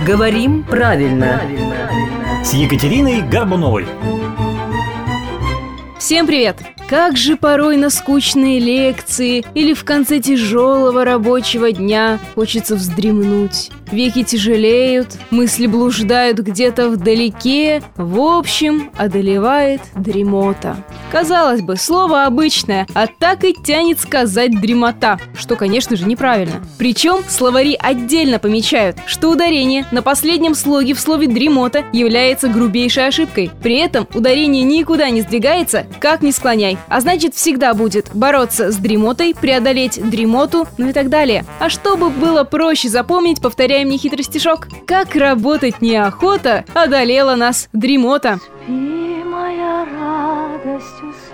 Говорим правильно. С Екатериной Горбуновой. Всем привет! Как же порой на скучные лекции или в конце тяжелого рабочего дня хочется вздремнуть. Веки тяжелеют, мысли блуждают где-то вдалеке. В общем, одолевает дремота. Казалось бы, слово обычное, а так и тянет сказать «дремота», что, конечно же, неправильно. Причем словари отдельно помечают, что ударение на последнем слоге в слове «дремота» является грубейшей ошибкой. При этом ударение никуда не сдвигается, как ни склоняй. А значит, всегда будет бороться с дремотой, преодолеть дремоту, ну и так далее. А чтобы было проще запомнить, повторяем нехитрый стишок. Как работать неохота, одолела нас дремота. Спи, моя радость,